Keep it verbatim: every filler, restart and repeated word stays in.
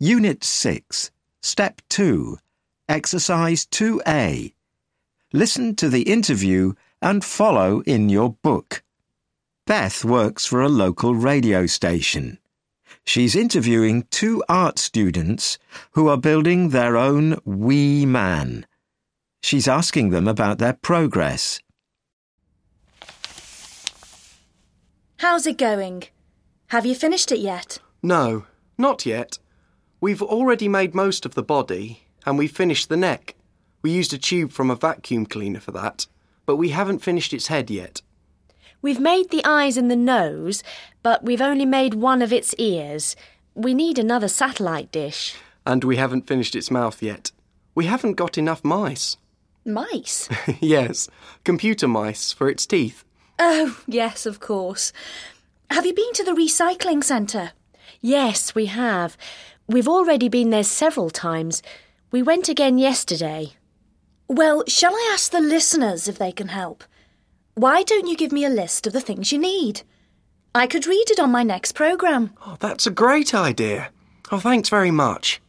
Unit six, Step two, Exercise two A. Listen to the interview and follow in your book. Beth works for a local radio station. She's interviewing two art students who are building their own wee man. She's asking them about their progress. How's it going? Have you finished it yet? No, not yet. We've already made most of the body, and we've finished the neck. We used a tube from a vacuum cleaner for that, but we haven't finished its head yet. We've made the eyes and the nose, but we've only made one of its ears. We need another satellite dish. And we haven't finished its mouth yet. We haven't got enough mice. Mice? Yes, computer mice for its teeth. Oh, yes, of course. Have you been to the recycling centre? Yes, we have. We've already been there several times. We went again yesterday. Well, shall I ask the listeners if they can help? Why don't you give me a list of the things you need? I could read it on my next programme. Oh, that's a great idea. Oh, thanks very much.